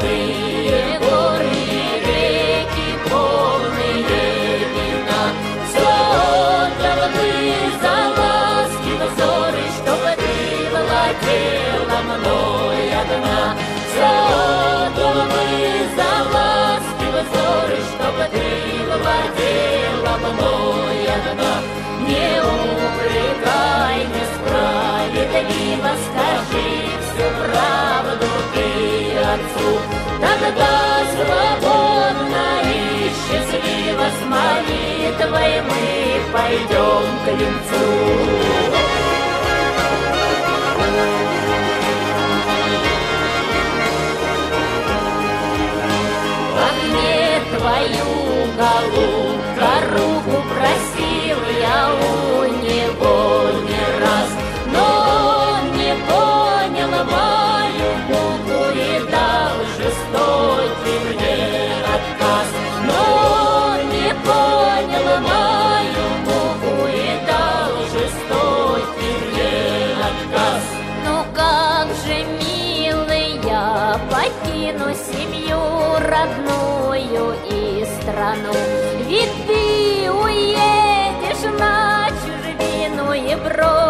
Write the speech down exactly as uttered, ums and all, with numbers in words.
золотые горы и реки, полные вина. Все отдал бы за ласки взоры, чтобы ты владела мной одна. Все отдал бы за ласки взоры, чтобы ты владела мной одна. Не упрекай несправедливо, скажи всю правду ты отцу. Тогда свободно и счастливо с молитвой мы пойдем к венцу. В огне твою, голубка, руку просил я у него не раз, но он не понял мою муку и дал жестокий мне отказ. Но он не понял мою муку и дал жестокий мне отказ. Ну как же, милый, я покину семью родную и страну, ведь ты уедешь на чужбину и бросишь